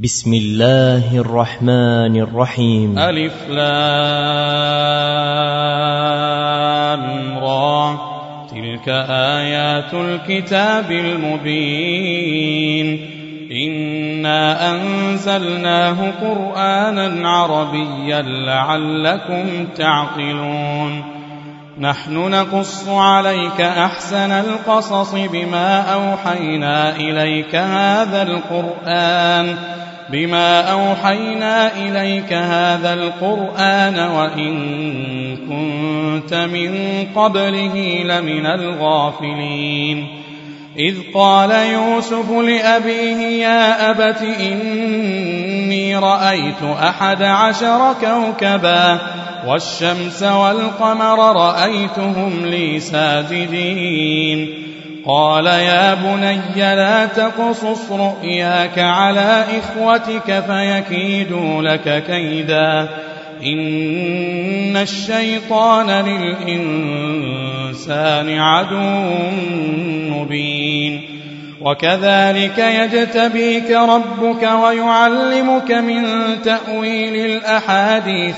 بسم الله الرحمن الرحيم. ألف لام را تلك آيات الكتاب المبين إنا أنزلناه قرآنا عربيا لعلكم تعقلون نحن نقص عليك أحسن القصص بما أوحينا إليك هذا القرآن وإن كنت من قبله لمن الغافلين إذ قال يوسف لأبيه يا أبت إني رأيت 11 كوكبا والشمس والقمر رأيتهم لي ساجدين قال يا بني لا تقصص رؤياك على إخوتك فيكيدوا لك كيدا إن الشيطان للإنسان عدو مبين وكذلك يجتبيك ربك ويعلمك من تأويل الأحاديث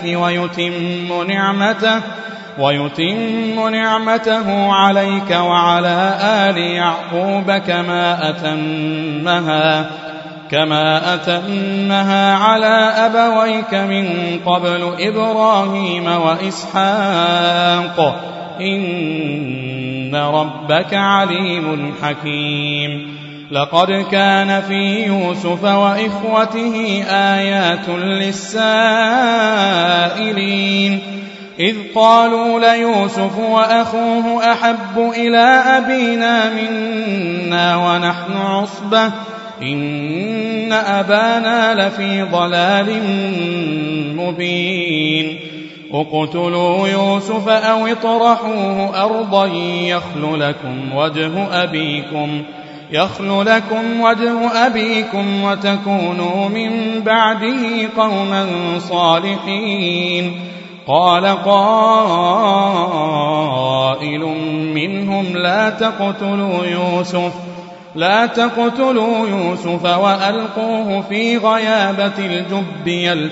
ويتم نعمته عليك وعلى آل يعقوب كما أتمها على أبويك من قبل إبراهيم وإسحاق إن ربك عليم حكيم لقد كان في يوسف وإخوته آيات للسائلين إذ قالوا ليوسف وأخوه أحب إلى أبينا منا ونحن عصبة إن أبانا لفي ضلال مبين اقتلوا يوسف أو اطرحوه أرضا يخل لكم وجه أبيكم وتكونوا من بعده قوما صالحين قال قائل منهم لا تقتلوا يوسف وألقوه في غيابة الجب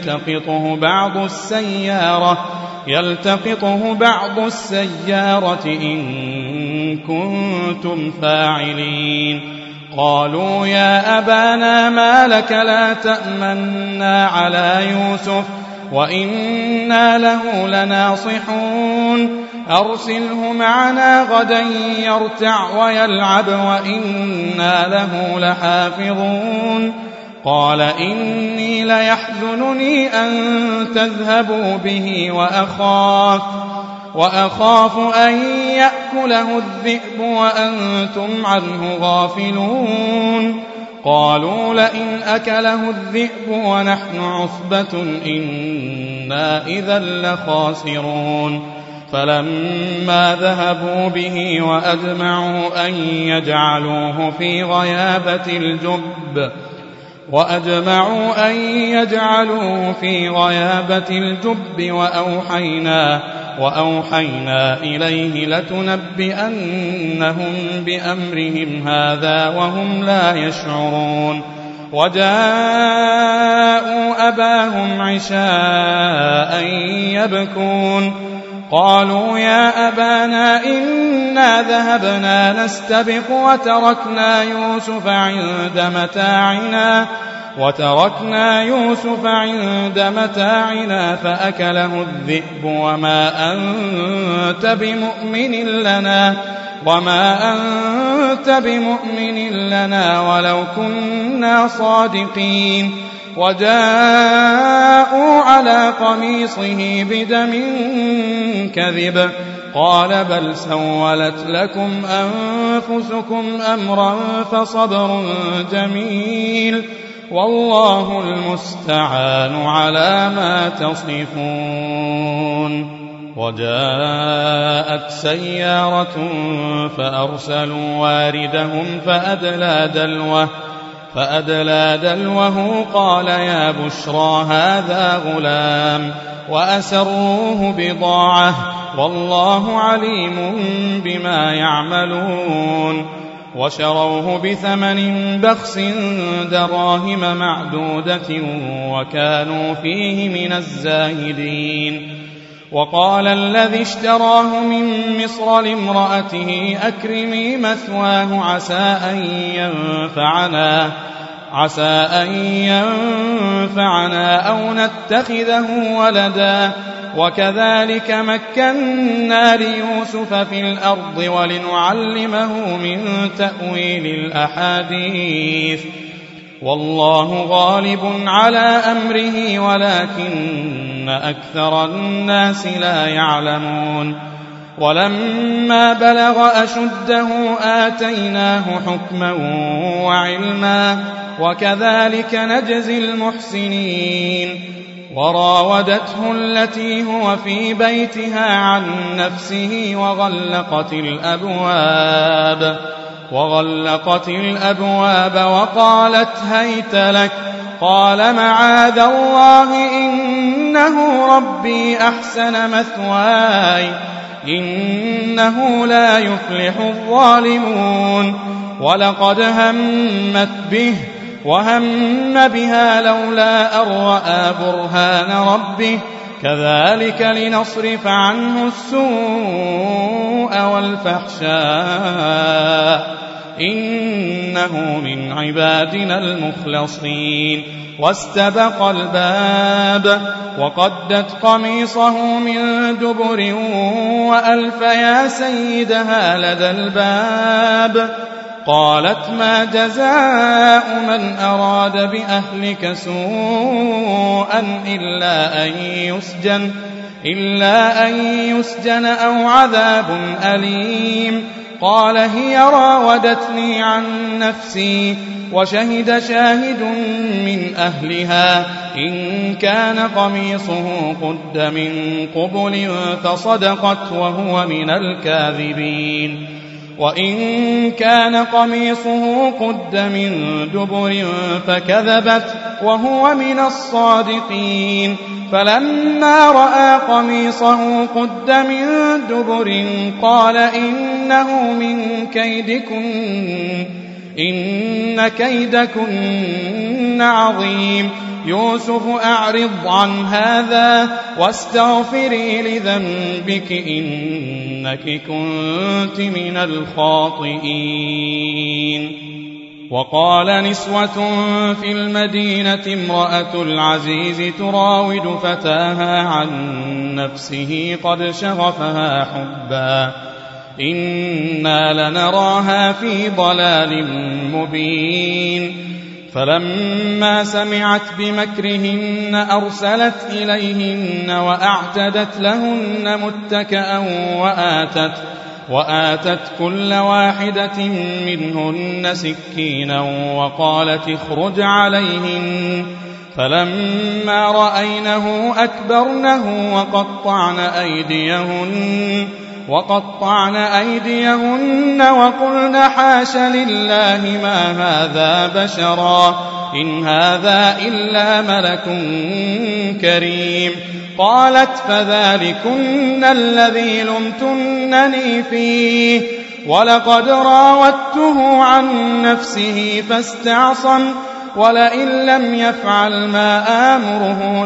يلتقطه بعض السيارة إن كنتم فاعلين قالوا يا أبانا ما لك لا تأمنا على يوسف وإنا له لناصحون أرسله معنا غدا يرتع ويلعب وإنا له لحافظون قال إني ليحزنني أن تذهبوا به وأخاف أن يأكله الذئب وأنتم عنه غافلون قالوا لئن أكله الذئب ونحن عصبة إنا إذا لخاسرون فلما ذهبوا به وأجمعوا أن يجعلوه في غيابة الجب وأوحينا إليه لتنبئنهم بأمرهم هذا وهم لا يشعرون وجاءوا أباهم عشاء يبكون قالوا يا أبانا إنا ذهبنا نستبق وتركنا يوسف عند متاعنا فأكله الذئب وما أنت بمؤمن لنا ولو كنا صادقين وجاءوا على قميصه بدم كذب قال بل سولت لكم أنفسكم أمرا فصبر جميل والله المستعان على ما تصفون وجاءت سيارة فأرسلوا واردهم فأدلى دلوه قال يا بشرى هذا غلام وأسروه بضاعة والله عليم بما يعملون وشروه بثمن بخس دراهم معدودة وكانوا فيه من الزاهدين. وقال الذي اشتراه من مصر لامرأته أكرمي مثواه عسى أن ينفعنا أو نتخذه ولدا وكذلك مكنا ليوسف في الأرض ولنعلمه من تأويل الأحاديث والله غالب على أمره ولكن أكثر الناس لا يعلمون. ولما بلغ أشده آتيناه حكما وعلما وكذلك نجزي المحسنين. وراودته التي هو في بيتها عن نفسه وغلقت الأبواب وقالت هيت لك قال معاذ الله إنه ربي أحسن مثواي إنه لا يفلح الظالمون. ولقد همت به وهم بها لولا أن رأى برهان ربه كذلك لنصرف عنه السوء والفحشاء إنه من عبادنا المخلصين. واستبق الباب وقدت قميصه من دبر وألف يا سيدها لدى الباب. قالت ما جزاء من أراد بأهلك سوءا إلا أن يسجن أو عذاب أليم. قال هي راودتني عن نفسي وشهد شاهد من أهلها إن كان قميصه قد من قبل فصدقت وهو من الكاذبين وإن كان قميصه قد من دبر فكذبت وهو من الصادقين. فلما رأى قميصه قد من دبر قال إنه من كيدكن إن كيدكن عظيم. يوسف أعرض عن هذا واستغفري لذنبك إنك كنت من الخاطئين. وقال نسوة في المدينة امرأة العزيز تراود فتاها عن نفسه قد شغفها حبا إنا لنراها في ضلال مبين. فلما سمعت بمكرهن أرسلت إليهن وأعتدت لهن متكأ وآتت كل واحدة منهن سكينا وقالت اخرج عليهن. فلما رأينه أكبرنه وقطعن أيديهن وقلن حاش لله ما هذا بشرا إن هذا إلا ملك كريم. قالت فذلكن الذي لمتنني فيه ولقد راودته عن نفسه فاستعصم ولئن لم يفعل ما آمره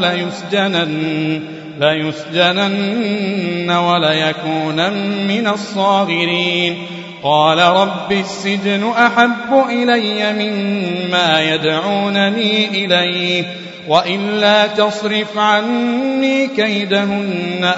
ليسجنن وليكونن من الصاغرين. قال رب السجن أحب إلي مما يدعونني إليه وإلا تصرف عني كيدهن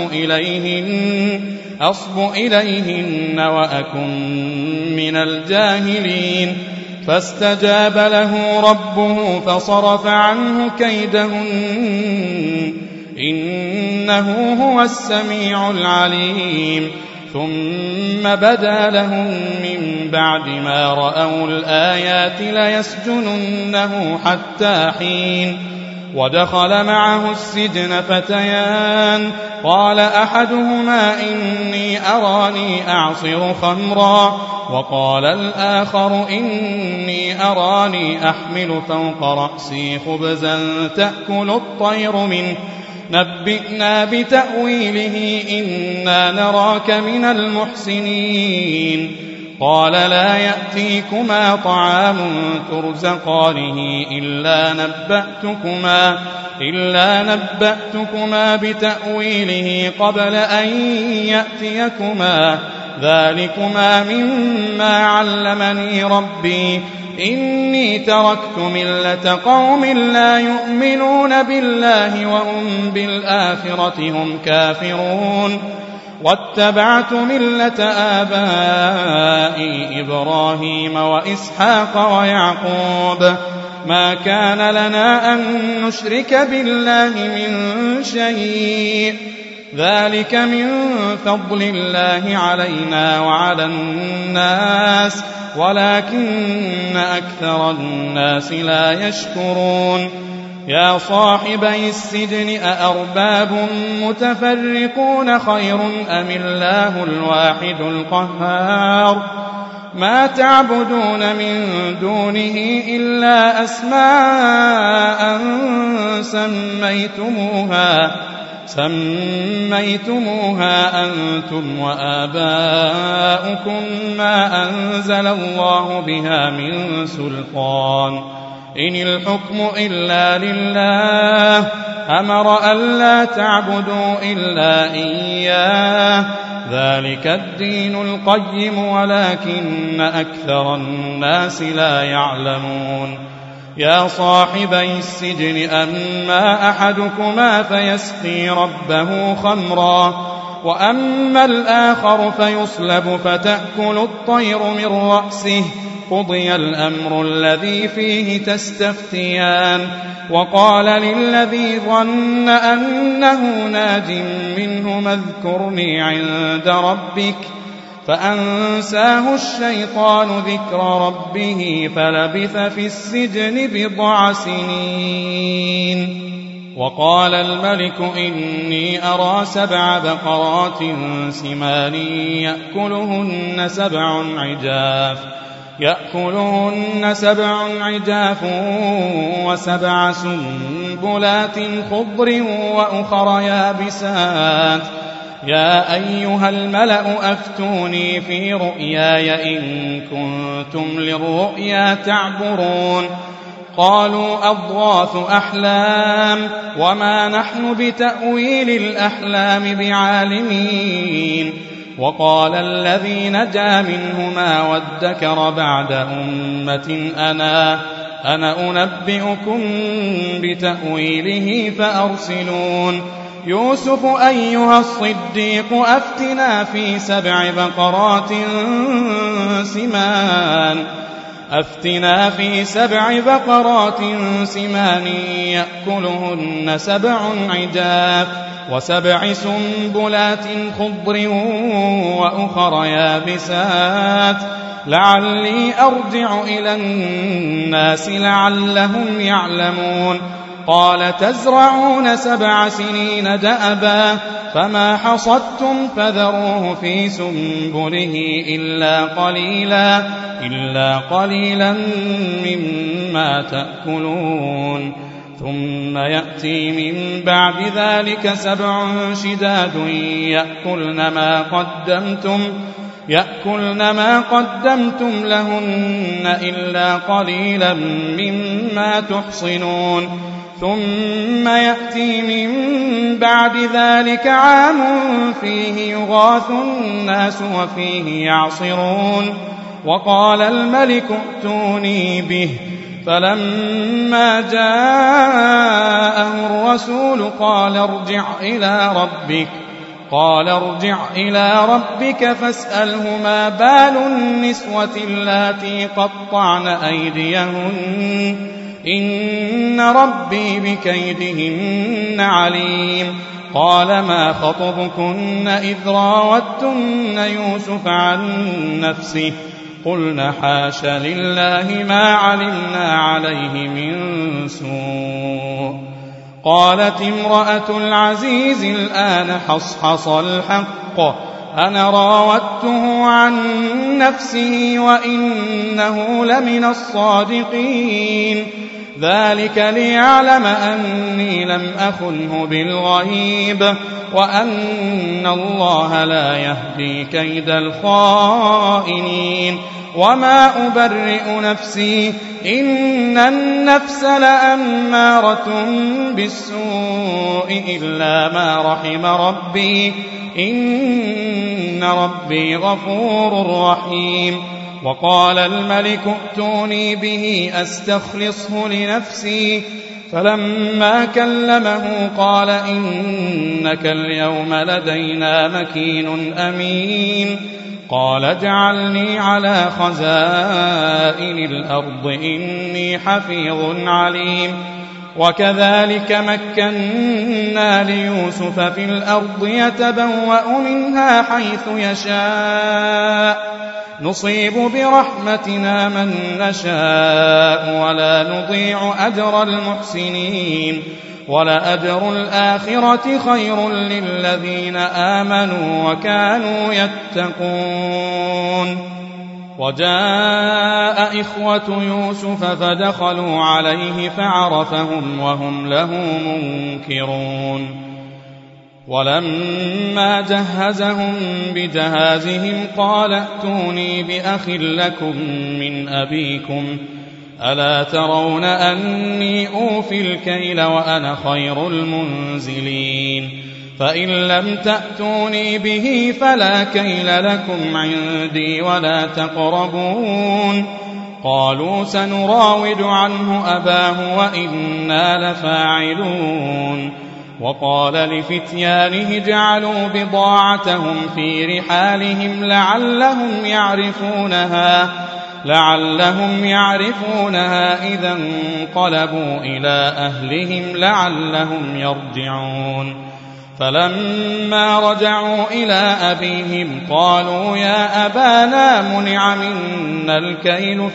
أصب إليهن وأكن من الجاهلين. فاستجاب له ربه فصرف عنه كيدهن إنه هو السميع العليم. ثم بدا لهم من بعد ما رأوا الآيات ليسجننه حتى حين. ودخل معه السجن فتيان قال أحدهما إني أراني أعصر خمرا وقال الآخر إني أراني أحمل فوق رأسي خبزا تأكل الطير منه نبئنا بتأويله إنا نراك من المحسنين. قال لا يأتيكما طعام ترزقانه إلا نبأتكما بتأويله قبل أن يأتيكما ذلكما مما علمني ربي إني تركت ملة قوم لا يؤمنون بالله وهم بالآخرة هم كافرون واتبعت ملة آبائي إبراهيم وإسحاق ويعقوب ما كان لنا أن نشرك بالله من شيء ذلك من فضل الله علينا وعلى الناس ولكن أكثر الناس لا يشكرون يا صاحبي السجن أأرباب متفرقون خير أم الله الواحد القهار ما تعبدون من دونه إلا أسماء سميتموها أنتم وآباؤكم ما أنزل الله بها من سلطان إن الحكم إلا لله أمر ألا تعبدوا إلا إياه ذلك الدين القيم ولكن أكثر الناس لا يعلمون يا صاحبي السجن أما أحدكما فيسقي ربه خمرا وأما الآخر فيصلب فتأكل الطير من رأسه قضي الأمر الذي فيه تستفتيان وقال للذي ظن أنه ناج منه اذكرني عند ربك فأنساه الشيطان ذكر ربه فلبث في السجن بضع سنين وقال الملك إني أرى 7 بقرات سمان يأكلهن 7 عجاف و7 سنبلات خضر وأخر يابسات يا أيها الملأ أفتوني في رؤياي إن كنتم للرؤيا تعبرون قالوا أضغاث أحلام وما نحن بتأويل الأحلام بعالمين وقال الذي نجا منهما وادكر بعد أمة أنا أنبئكم بتأويله فأرسلون يوسف أيها الصديق أفتنا في 7 بقرات سمان يأكلهن 7 عجاف و7 سنبلات خضر وأخر يابسات لعلي أرجع إلى الناس لعلهم يعلمون قال تزرعون 7 سنين دأبا فما حصدتم فذروه في سنبله إلا قليلا مما تأكلون ثم يأتي من بعد ذلك 7 شداد يأكلن ما قدمتم لهن إلا قليلا مما تحصنون ثم يأتي من بعد ذلك عام فيه يغاث الناس وفيه يعصرون وقال الملك ائتوني به فلما جاءه الرسول قال ارجع إلى ربك فاسأله ما بال النسوة اللاتي قطعن أيديهن إن ربي بكيدهن عليم قال ما خطبكن إذ راوتن يوسف عن نفسه قلنا حاش لله ما علمنا عليه من سوء قالت امرأة العزيز الآن حصحص الحق أنا راودته عن نفسه وإنه لمن الصادقين ذلك ليعلم أني لم أخنه بالغيب وأن الله لا يهدي كيد الخائنين وما أبرئ نفسي إن النفس لأمارة بالسوء إلا ما رحم ربي إن ربي غفور رحيم. وقال الملك ائتوني به أستخلصه لنفسي فلما كلمه قال إنك اليوم لدينا مكين أمين. قال اجعلني على خزائن الأرض إني حفيظ عليم. وكذلك مكنا ليوسف في الأرض يتبوأ منها حيث يشاء نصيب برحمتنا من نشاء ولا نضيع أجر المحسنين ولأجر الآخرة خير للذين آمنوا وكانوا يتقون. وجاء إخوة يوسف فدخلوا عليه فعرفهم وهم له منكرون. ولما جهزهم بجهازهم قال ائتوني بأخ لكم من أبيكم ألا ترون أني أوفي الكيل وأنا خير المنزلين فإن لم تأتوني به فلا كيل لكم عندي ولا تقربون. قالوا سنراود عنه أباه وإنا لفاعلون. وقال لفتيانه اجعلوا بضاعتهم في رحالهم لعلهم يعرفونها إذا انقلبوا إلى أهلهم لعلهم يرجعون. فلما رجعوا إلى أبيهم قالوا يا أبانا منع منا الكيل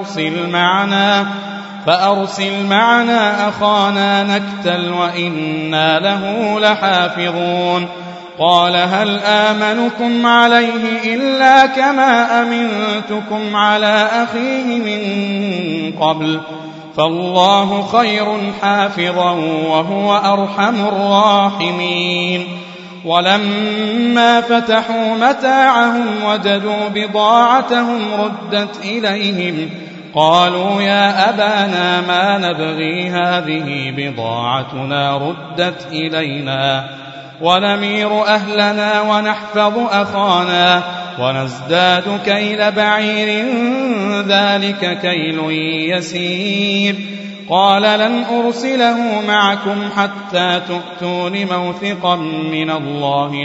فأرسل معنا أخانا نكتل وإنا له لحافظون. قال هل آمنكم عليه إلا كما أمنتكم على أخيه من قبل فالله خير حافظا وهو أرحم الراحمين. ولما فتحوا متاعهم وجدوا بضاعتهم ردت إليهم قالوا يا أبانا ما نبغي هذه بضاعتنا ردت إلينا ونمير أهلنا ونحفظ أخانا ونزداد كيل بعير ذلك كيل يسير. قال لن أرسله معكم حتى تؤتون موثقا من الله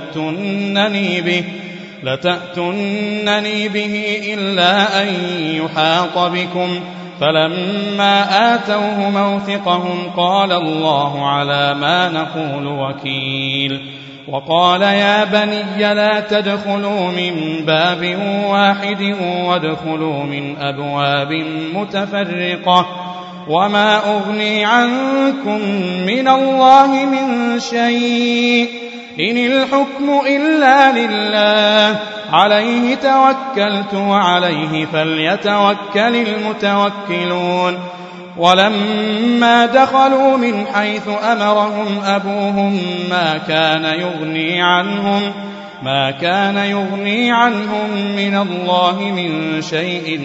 لتأتونني به إلا أن يحاط بكم. فلما آتوه موثقهم قال الله على ما نقول وكيل. وقال يا بني لا تدخلوا من باب واحد وادخلوا من أبواب متفرقة وما أغني عنكم من الله من شيء إن الحكم إلا لله عليه توكلت وعليه فليتوكل المتوكلون. ولما دخلوا من حيث أمرهم أبوهم ما كان يغني عنهم من الله من شيء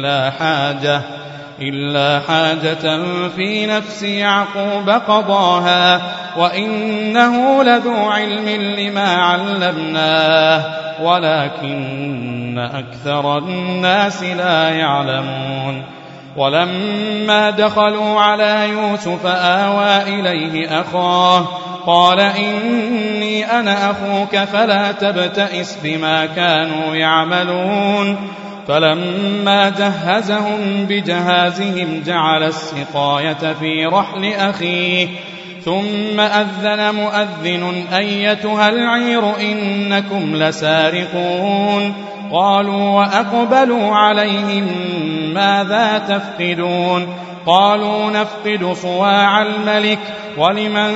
إلا حاجة في نفس يعقوب قضاها وإنه لذو علم لما علمناه ولكن أكثر الناس لا يعلمون. ولما دخلوا على يوسف آوى إليه أخاه قال إني أنا أخوك فلا تبتئس بما كانوا يعملون. فلما جهزهم بجهازهم جعل السقاية في رحل أخيه ثم أذن مؤذن أيتها العير إنكم لسارقون. قالوا وأقبلوا عليهم ماذا تفقدون قالوا نفقد صواع الملك ولمن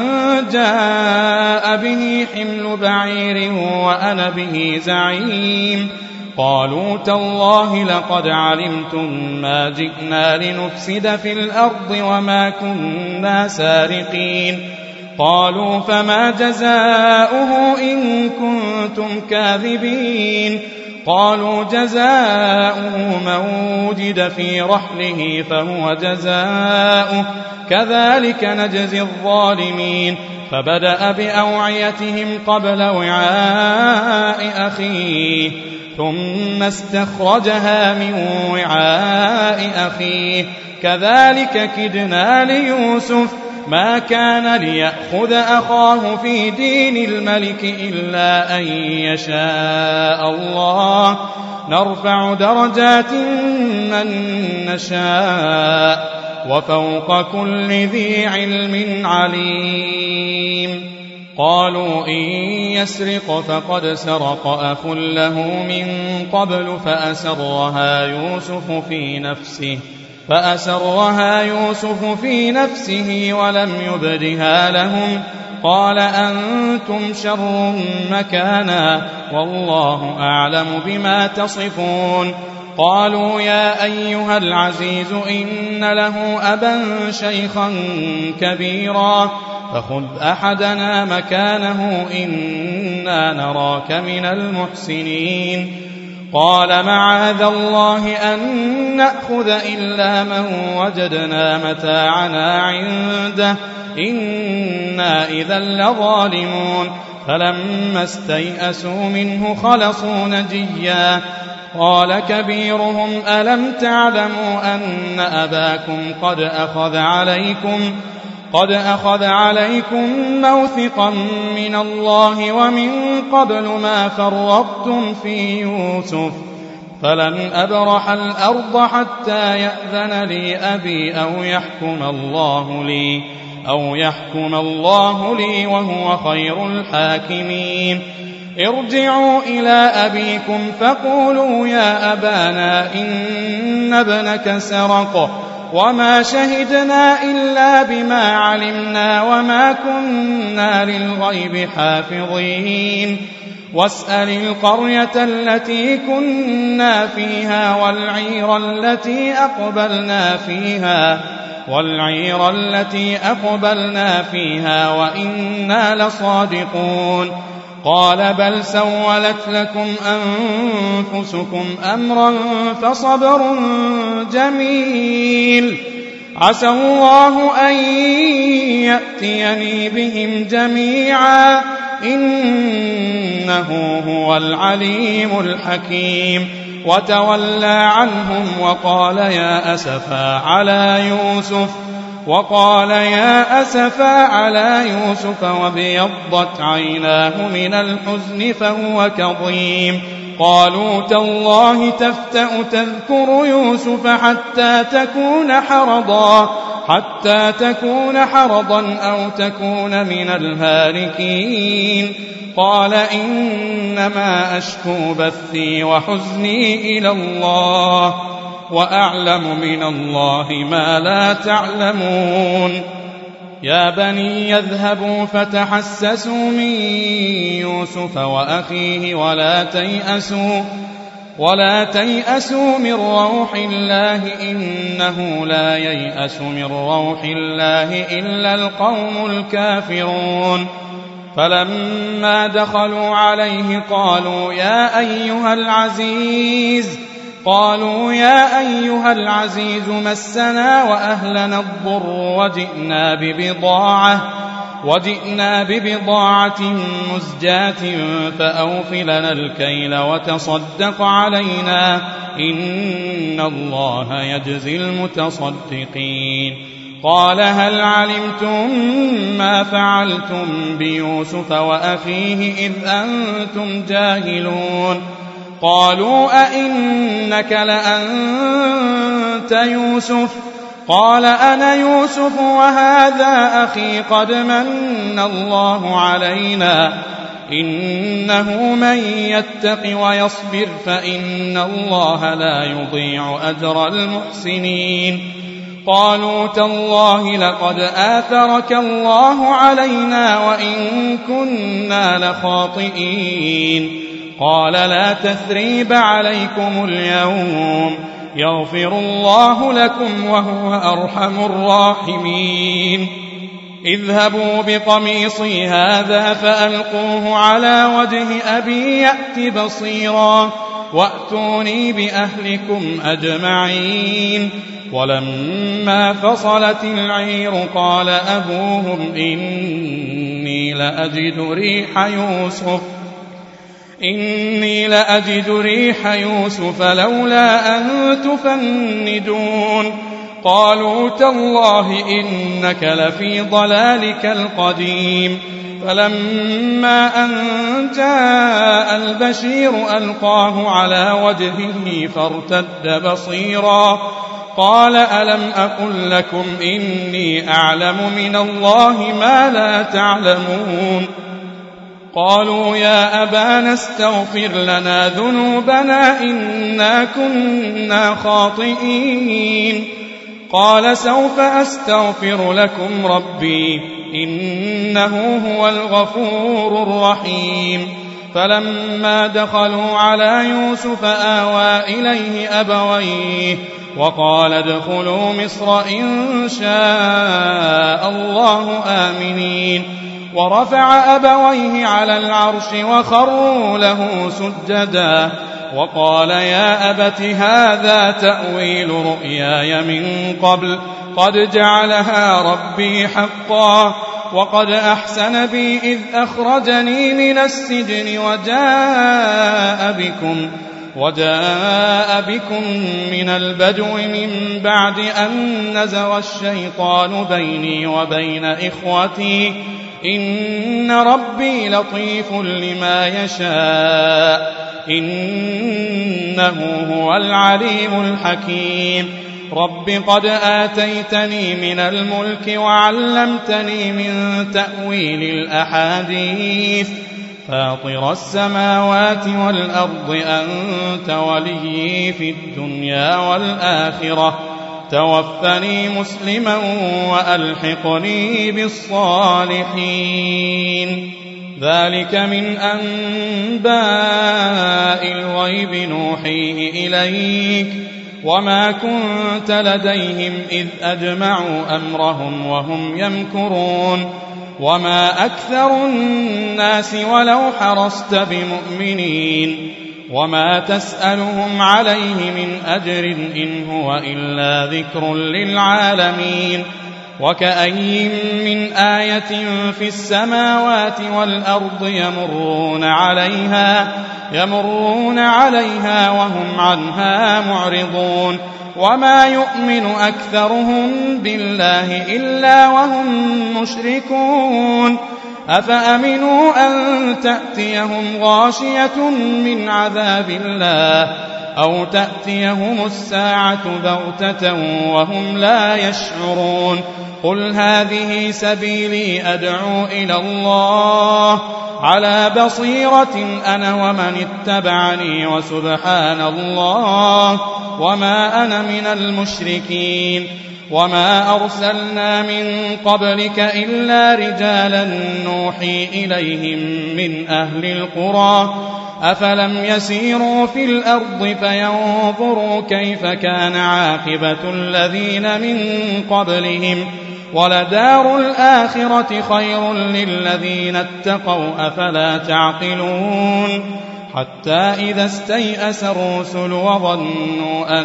جاء به حمل بعير وأنا به زعيم. قالوا تالله لقد علمتم ما جئنا لنفسد في الأرض وما كنا سارقين. قالوا فما جزاؤه إن كنتم كاذبين. قالوا جزاؤه من وجد في رحله فهو جزاؤه كذلك نجزي الظالمين. فبدأ بأوعيتهم قبل وعاء أخيه ثم استخرجها من وعاء أخيه كذلك كدنا ليوسف ما كان ليأخذ أخاه في دين الملك إلا أن يشاء الله نرفع درجات من نشاء وفوق كل ذي علم عليم. قالوا إن يسرق فقد سرق أخ له من قبل فأسرها يوسف في نفسه ولم يبدها لهم. قال أنتم شر مكانا والله أعلم بما تصفون. قالوا يا أيها العزيز إن له أبا شيخا كبيرا فخذ أحدنا مكانه إنا نراك من المحسنين. قال معاذ الله أن نأخذ إلا من وجدنا متاعنا عنده إنا إذا لظالمون. فلما استيئسوا منه خلصوا نجيا. قال كبيرهم ألم تعلموا أن أباكم قد أخذ عليكم موثقا من الله ومن قبل ما فرطتم في يوسف فلن أبرح الأرض حتى يأذن لي أبي أو يحكم الله لي وهو خير الحاكمين. ارجعوا إلى أبيكم فقولوا يا أبانا إن ابنك سرق وما شهدنا إلا بما علمنا وما كنا للغيب حافظين. واسأل القرية التي كنا فيها والعير التي أقبلنا فيها وإنا لصادقون. قال بل سولت لكم أنفسكم أمرا فصبر جميل عسى الله أن يأتيني بهم جميعا إنه هو العليم الحكيم. وتولى عنهم وقال يا أسفا على يوسف وابيضت عيناه من الحزن فهو كظيم. قالوا تالله تفتأ تذكر يوسف حتى تكون حرضا أو تكون من الهالكين. قال إنما أشكو بثي وحزني إلى الله وأعلم من الله ما لا تعلمون. يا بني يذهبوا فتحسسوا من يوسف وأخيه ولا تيأسوا من روح الله إنه لا ييأس من روح الله إلا القوم الكافرون. فلما دخلوا عليه قالوا يا أيها العزيز مسنا وأهلنا الضر وجئنا ببضاعة مزجاة فأوف لنا الكيل وتصدق علينا إن الله يجزي المتصدقين. قال هل علمتم ما فعلتم بيوسف وأخيه إذ أنتم جاهلون. قالوا أئنك لأنت يوسف قال أنا يوسف وهذا أخي قد من الله علينا إنه من يتق ويصبر فإن الله لا يضيع أجر المحسنين. قالوا تالله لقد آثرك الله علينا وإن كنا لخاطئين. قال لا تثريب عليكم اليوم يغفر الله لكم وهو أرحم الراحمين اذهبوا بقميصي هذا فألقوه على وجه أبي يأت بصيرا وأتوني بأهلكم أجمعين ولما فصلت العير قال أبوهم إني لأجد ريح يوسف لولا أن تفندون قالوا تالله إنك لفي ضلالك القديم فلما أن جاء البشير ألقاه على وجهه فارتد بصيرا قال ألم أقل لكم إني أعلم من الله ما لا تعلمون قالوا يا أبانا استغفر لنا ذنوبنا إنا كنا خاطئين قال سوف أستغفر لكم ربي إنه هو الغفور الرحيم فلما دخلوا على يوسف آوى إليه أبويه وقال ادخلوا مصر إن شاء الله آمنين ورفع أبويه على العرش وخروا له سجدا وقال يا أبت هذا تأويل رؤياي من قبل قد جعلها ربي حقا وقد أحسن بي إذ أخرجني من السجن وجاء بكم من البدو من بعد أن نزغ الشيطان بيني وبين إخوتي إن ربي لطيف لما يشاء إنه هو العليم الحكيم رب قد آتيتني من الملك وعلمتني من تأويل الأحاديث فاطر السماوات والأرض أنت وليي في الدنيا والآخرة توفني مسلما وألحقني بالصالحين ذلك من أنباء الغيب نوحيه إليك وما كنت لديهم إذ أجمعوا أمرهم وهم يمكرون وما أكثر الناس ولو حرصت بمؤمنين وما تسألهم عليه من أجر إن هو إلا ذكر للعالمين وكأين من آية في السماوات والأرض يمرون عليها وهم عنها معرضون وما يؤمن أكثرهم بالله إلا وهم مشركون أفأمنوا أن تأتيهم غاشية من عذاب الله أو تأتيهم الساعة بغتة وهم لا يشعرون قل هذه سبيلي أدعو إلى الله على بصيرة أنا ومن اتبعني وسبحان الله وما أنا من المشركين وما أرسلنا من قبلك إلا رجالا نوحي إليهم من أهل القرى أفلم يسيروا في الأرض فينظروا كيف كان عاقبة الذين من قبلهم ولدار الآخرة خير للذين اتقوا أفلا تعقلون حتى إذا استيأس الرسل وظنوا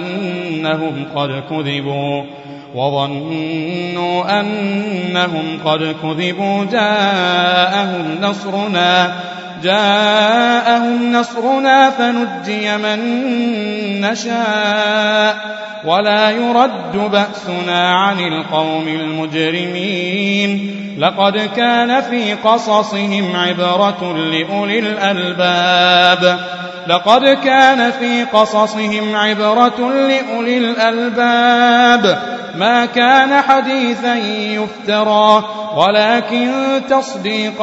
أنهم قد كذبوا جاءهم نصرنا فنجي من نشاء ولا يرد بأسنا عن القوم المجرمين لقد كان في قصصهم عبرة لأولي الألباب ما كان حديثا يفترى ولكن تصديق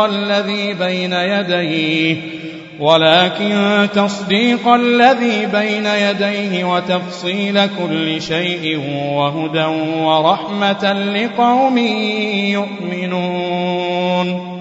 الذي بين يديه وتفصيل كل شيء وهدى ورحمة لقوم يؤمنون